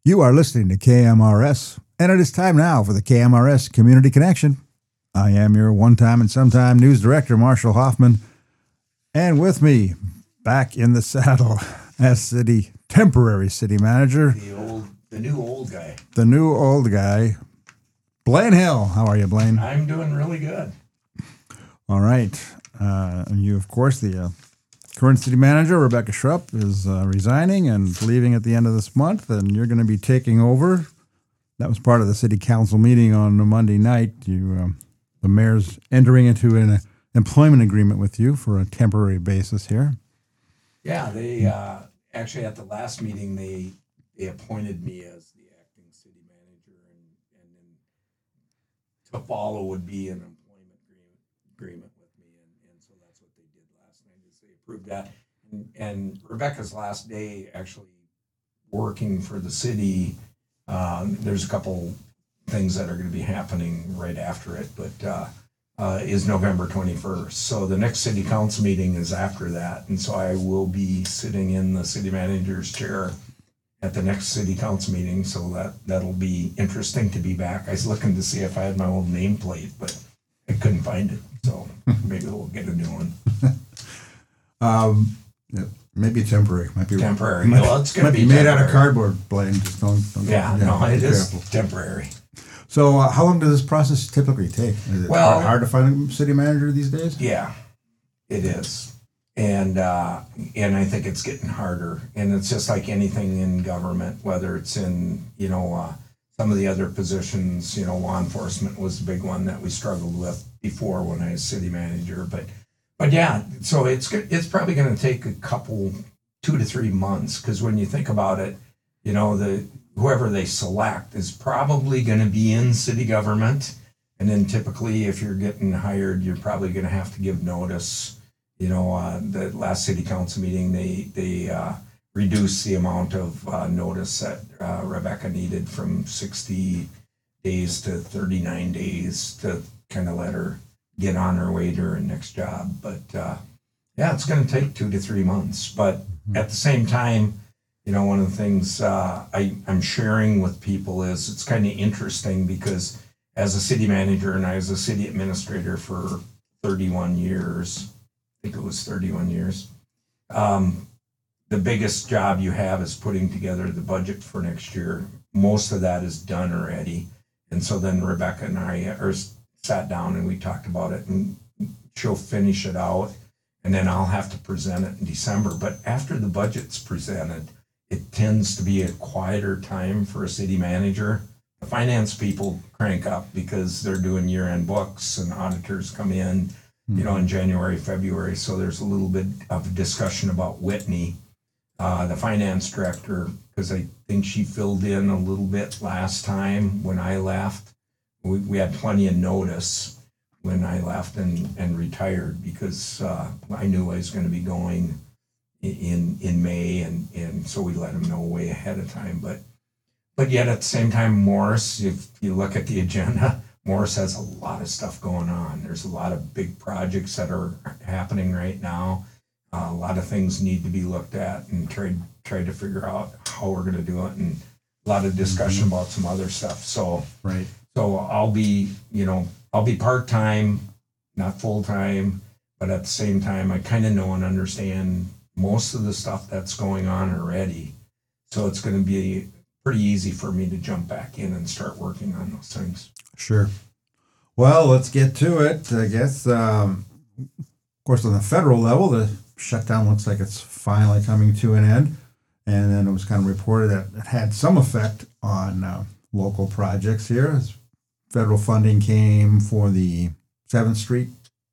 You are listening to KMRS, and it is time now for the KMRS Community Connection. I am your one-time and sometime news director, Marshall Hoffman, and with me, back in the saddle as temporary city manager. The new old guy. The new old guy, Blaine Hill. How are you, Blaine? I'm doing really good. All right. And you, of course, the current city manager, Rebecca Schrupp, is resigning and leaving at the end of this month, and you're going to be taking over. That was part of the city council meeting on a Monday night. The mayor's entering into an employment agreement with you for a temporary basis here. Yeah, they actually at the last meeting they appointed me as the acting city manager, and then to follow would be an employment agreement with me, and so that's what they did last night is they approved that. And Rebecca's last day actually working for the city. There's a couple things that are going to be happening right after it, but is November 21st. So the next city council meeting is after that. And so I will be sitting in the city manager's chair at the next city council meeting. So that'll be interesting to be back. I was looking to see if I had my old nameplate, but I couldn't find it. So maybe we'll get a new one. Yeah, maybe temporary. Might be temporary. Well, it's going to be made out of cardboard, Blaine. Just don't it is temporary. So how long does this process typically take? Is it hard to find a city manager these days? Yeah, it is. And I think it's getting harder. And it's just like anything in government, whether it's in, some of the other positions, law enforcement was the big one that we struggled with before when I was city manager. But yeah, so it's probably going to take a couple, 2 to 3 months, because when you think about it, whoever they select is probably going to be in city government. And then typically if you're getting hired, you're probably going to have to give notice. The last city council meeting, they reduced the amount of notice that Rebecca needed from 60 days to 39 days to kind of let her get on her way to her next job. But it's going to take 2 to 3 months. But at the same time, one of the things I'm sharing with people is it's kind of interesting because as a city manager and I was a city administrator for 31 years, I think it was 31 years, the biggest job you have is putting together the budget for next year. Most of that is done already. And so then Rebecca and I sat down and we talked about it, and she'll finish it out and then I'll have to present it in December. But after the budget's presented, it tends to be a quieter time for a city manager. The finance people crank up because they're doing year-end books and auditors come in, in January, February. So there's a little bit of discussion about Whitney, the finance director, because I think she filled in a little bit last time when I left. We had plenty of notice when I left and retired because I knew I was going to be going in May, and so we let him know way ahead of time. But yet at the same time, Morris, if you look at the agenda, Morris has a lot of stuff going on. There's a lot of big projects that are happening right now. A lot of things need to be looked at and tried to figure out how we're going to do it, and a lot of discussion about some other stuff. So right. So I'll be part-time, not full-time, but at the same time, I kind of know and understand most of the stuff that's going on already. So it's going to be pretty easy for me to jump back in and start working on those things. Sure. Well, let's get to it. I guess, of course, on the federal level, the shutdown looks like it's finally coming to an end. And then it was kind of reported that it had some effect on local projects here. As federal funding came for the 7th Street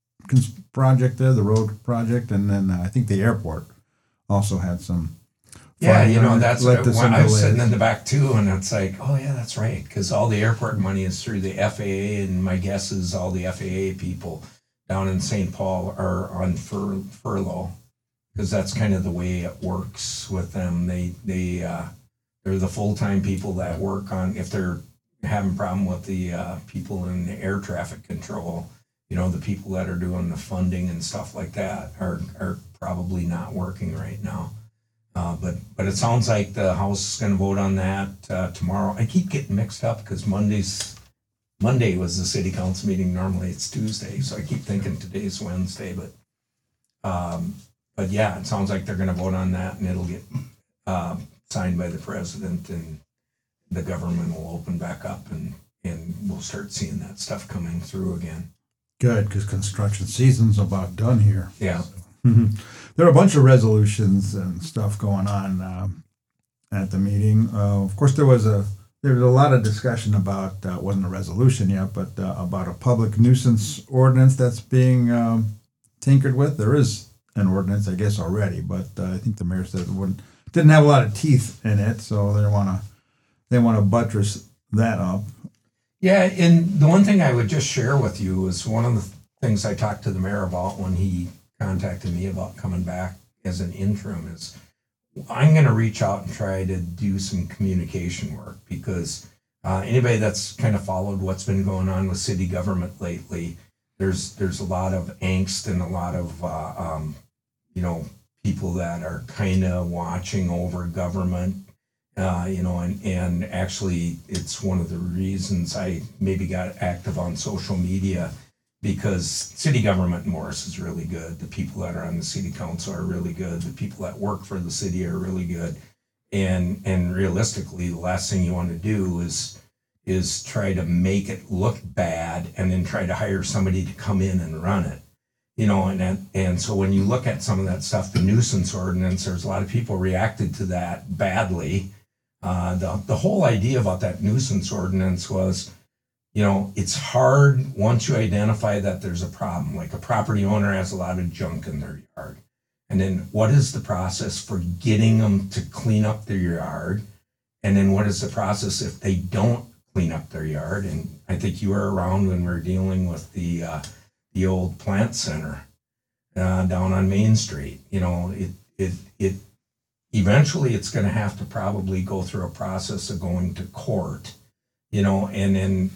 project there, the road project, and then I think the airport also had some. Yeah, that's what I was sitting in the back too, and it's like, oh yeah, that's right, because all the airport money is through the FAA, and my guess is all the FAA people down in St. Paul are on furlough, because that's kind of the way it works with them. They're the full-time people that work on, if they're having a problem with the people in the air traffic control, the people that are doing the funding and stuff like that are probably not working right now. But it sounds like the House is going to vote on that tomorrow. I keep getting mixed up because Monday was the city council meeting. Normally it's Tuesday, so I keep thinking today's Wednesday. But yeah, it sounds like they're going to vote on that, and it'll get signed by the president, and the government will open back up, and we'll start seeing that stuff coming through again. Good, because construction season's about done here. Yeah. There are a bunch of resolutions and stuff going on at the meeting. Of course, there was a lot of discussion about it wasn't a resolution yet, but about a public nuisance ordinance that's being tinkered with. There is an ordinance, I guess, already, but I think the mayor said it didn't have a lot of teeth in it, so they want to buttress that up. Yeah, and the one thing I would just share with you is one of the things I talked to the mayor about when he contacted me about coming back as an interim is I'm going to reach out and try to do some communication work, because anybody that's kind of followed what's been going on with city government lately, there's a lot of angst and a lot of people that are kind of watching over government. And actually it's one of the reasons I maybe got active on social media, because city government in Morris is really good. The people that are on the city council are really good. The people that work for the city are really good. And realistically, the last thing you want to do is try to make it look bad and then try to hire somebody to come in and run it. And so when you look at some of that stuff, the nuisance ordinance, there's a lot of people reacted to that badly. The whole idea about that nuisance ordinance was, it's hard once you identify that there's a problem, like a property owner has a lot of junk in their yard. And then what is the process for getting them to clean up their yard? And then what is the process if they don't clean up their yard? And I think you were around when we were dealing with the old plant center down on Main Street. It eventually it's going to have to probably go through a process of going to court, and then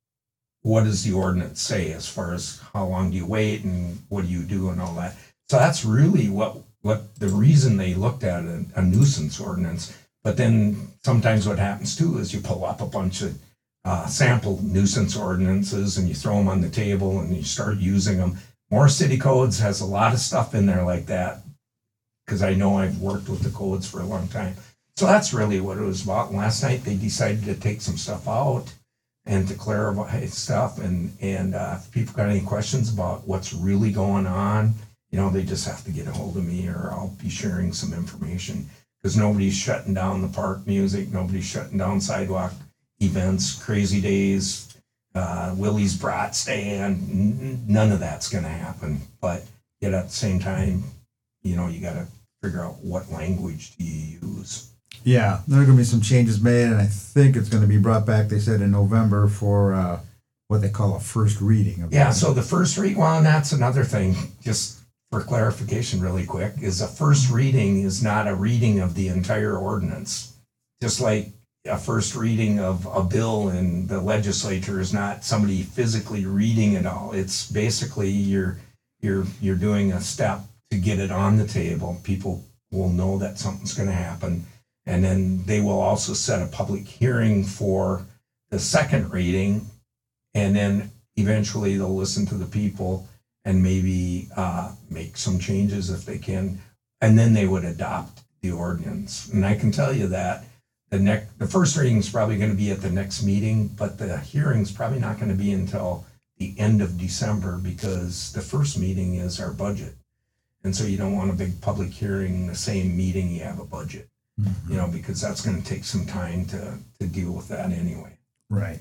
what does the ordinance say as far as how long do you wait and what do you do and all that. So that's really what the reason they looked at a nuisance ordinance. But then sometimes what happens too is you pull up a bunch of sample nuisance ordinances and you throw them on the table and you start using them. Morris City Codes has a lot of stuff in there like that, because I know I've worked with the codes for a long time. So that's really what it was about. And last night they decided to take some stuff out and to clarify stuff. And if people got any questions about what's really going on, they just have to get a hold of me, or I'll be sharing some information, because nobody's shutting down the park music. Nobody's shutting down sidewalk events, crazy days, Willie's Brat Stand. None of that's going to happen. But yet at the same time, you got to figure out what language do you use. Yeah, there are going to be some changes made, and I think it's going to be brought back, they said, in November for what they call a first reading. So the first read, well, and that's another thing, just for clarification really quick, is a first reading is not a reading of the entire ordinance. Just like a first reading of a bill in the legislature is not somebody physically reading it all. It's basically you're doing a step to get it on the table. People will know that something's going to happen. And then they will also set a public hearing for the second reading. And then eventually they'll listen to the people and maybe make some changes if they can. And then they would adopt the ordinance. And I can tell you that the first reading is probably going to be at the next meeting, but the hearing's probably not going to be until the end of December, because the first meeting is our budget. And so you don't want a big public hearing the same meeting you have a budget, because that's going to take some time to deal with that anyway. Right.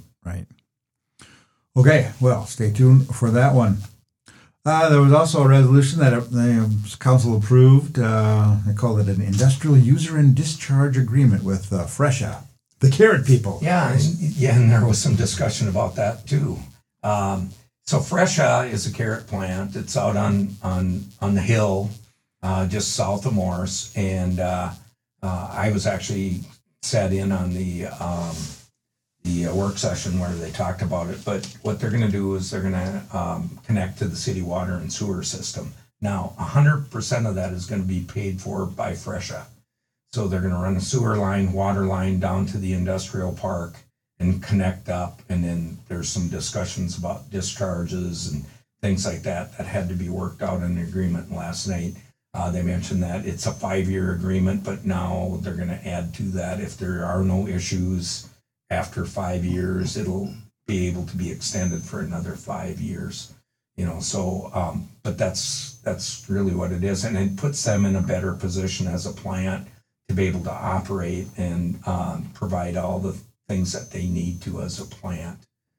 Okay, well, stay tuned for that one. There was also a resolution that the council approved. They called it an industrial user and discharge agreement with Fresha, the carrot people. Yeah, and there was some discussion about that too. So Fresha is a carrot plant. It's out on the hill, just south of Morris, and I was actually sat in on the work session where they talked about it. But what they're going to do is they're going to connect to the city water and sewer system. Now, 100% of that is going to be paid for by Fresha. So they're going to run a sewer line, water line down to the industrial park and connect up. And then there's some discussions about discharges and things like that that had to be worked out in the agreement last night. They mentioned that it's a 5-year agreement, but now they're going to add to that. If there are no issues after 5 years, it'll be able to be extended for another 5 years. But that's really what it is. And it puts them in a better position as a plant to be able to operate and provide all the things that they need to as a plant.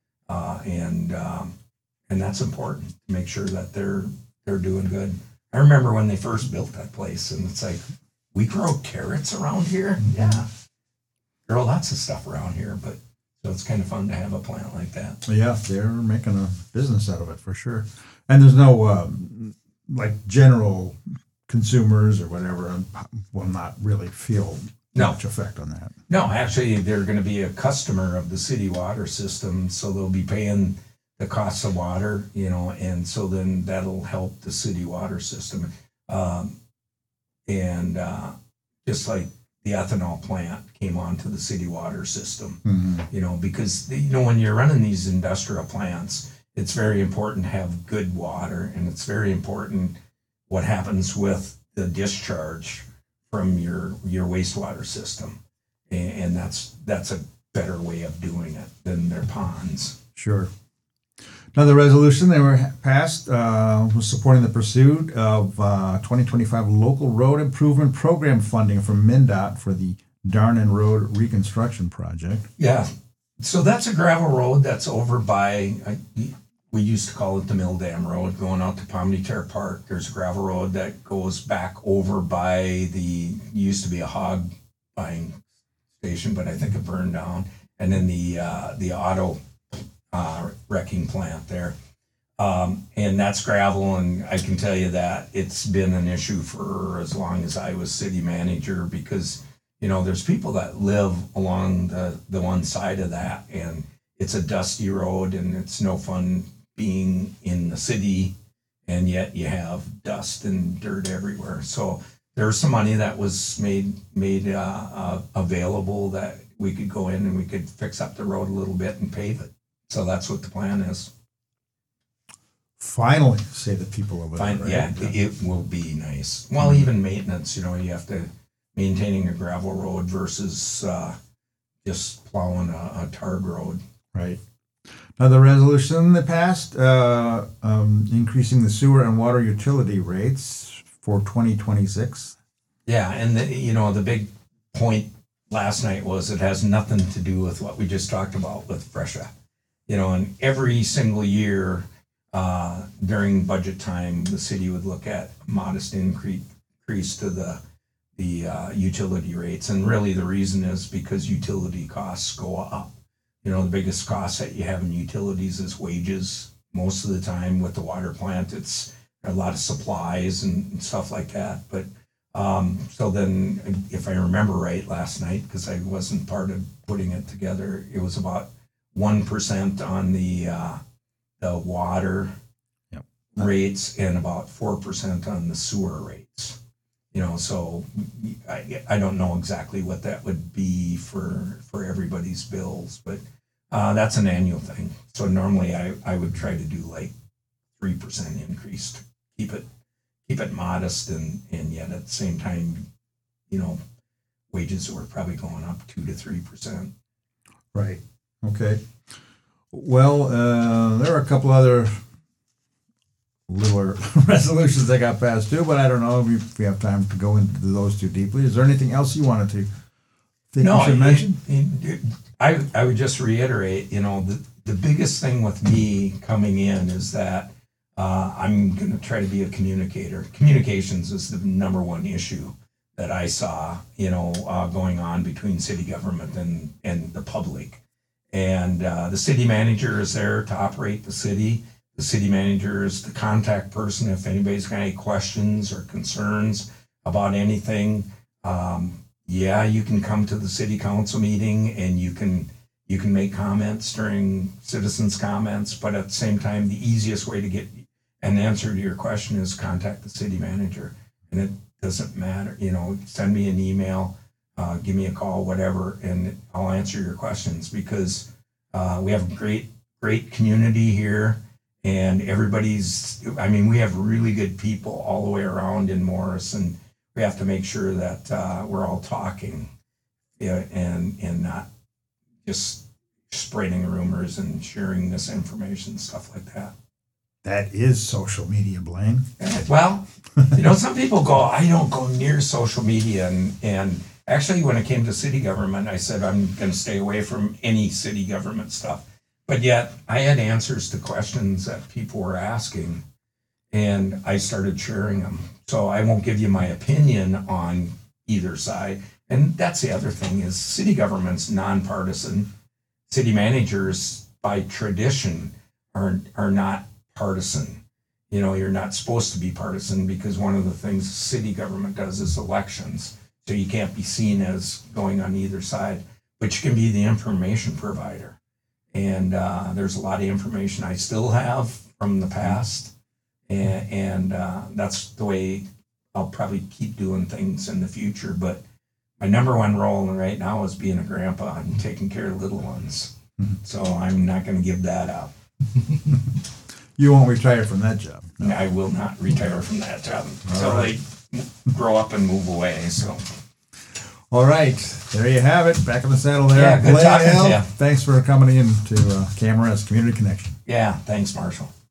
And that's important to make sure that they're doing good. I remember when they first built that place, and it's like, we grow carrots around here? Yeah. Grow lots of stuff around here, but so it's kind of fun to have a plant like that. Yeah, they're making a business out of it for sure. And there's no like general consumers or whatever will not really feel much effect on that. No, actually, they're going to be a customer of the city water system, so they'll be paying the cost of water, and so then that'll help the city water system. Just like the ethanol plant came onto the city water system, because, when you're running these industrial plants, it's very important to have good water, and it's very important what happens with the discharge from your wastewater system. And that's a better way of doing it than their ponds. Sure. Another resolution they were passed was supporting the pursuit of 2025 local road improvement program funding from MnDOT for the Darnan Road reconstruction project. Yeah, so that's a gravel road that's over by, we used to call it the Mill Dam Road, going out to Pomni-Terre Park. There's a gravel road that goes back over by used to be a hog buying station, but I think it burned down. And then the auto wrecking plant there. And that's gravel, and I can tell you that it's been an issue for as long as I was city manager, because there's people that live along the one side of that, and it's a dusty road, and it's no fun being in the city, and yet you have dust and dirt everywhere. So there's some money that was made available that we could go in and we could fix up the road a little bit and pave it. So that's what the plan is. Finally, say the people over there. Right? Yeah, it will be nice. Well, even maintenance, you have to maintaining a gravel road versus just plowing a tarred road. Right. Another resolution that passed, increasing the sewer and water utility rates for 2026. Yeah, and the big point last night was it has nothing to do with what we just talked about with Fresha. And every single year during budget time, the city would look at a modest increase to the utility rates. And really the reason is because utility costs go up. The biggest cost that you have in utilities is wages. Most of the time with the water plant, it's a lot of supplies and stuff like that. But so then, if I remember right last night, because I wasn't part of putting it together, it was about 1% on the water rates and about 4% on the sewer rates. So I don't know exactly what that would be for everybody's bills, but that's an annual thing. So normally I would try to do like 3% increase to keep it modest, and yet at the same time, wages were probably going up 2 to 3%. Right. Okay. Well, there are a couple other littler resolutions that got passed too, but I don't know if we have time to go into those too deeply. Is there anything else you wanted to think we should mention? I would just reiterate, the biggest thing with me coming in is that I'm going to try to be a communicator. Communications is the number one issue that I saw, going on between city government and the public. And the city manager is there to operate the city. The city manager is the contact person if anybody's got any questions or concerns about anything. You can come to the city council meeting and you can make comments during citizens' comments, but at the same time, the easiest way to get an answer to your question is contact the city manager. And it doesn't matter, send me an email. give me a call, whatever, and I'll answer your questions because we have a great community here, and we have really good people all the way around in Morris, and we have to make sure that we're all talking, and not just spreading rumors and sharing misinformation, stuff like that. That is social media, Blaine. Well, some people go, I don't go near social media. And actually, when it came to city government, I said, I'm going to stay away from any city government stuff. But yet, I had answers to questions that people were asking, and I started sharing them. So I won't give you my opinion on either side. And that's the other thing is city government's nonpartisan. City managers, by tradition, are not partisan. You're not supposed to be partisan because one of the things city government does is elections. So you can't be seen as going on either side, but you can be the information provider. And there's a lot of information I still have from the past. And that's the way I'll probably keep doing things in the future. But my number one role right now is being a grandpa and taking care of little ones. So I'm not going to give that up. You won't retire from that job. No. I will not retire from that job until they grow up and move away. So, all right, there you have it. Back in the saddle there. Yeah, good talking to you. Thanks for coming in to Camarasa Community Connection. Yeah, thanks, Marshall.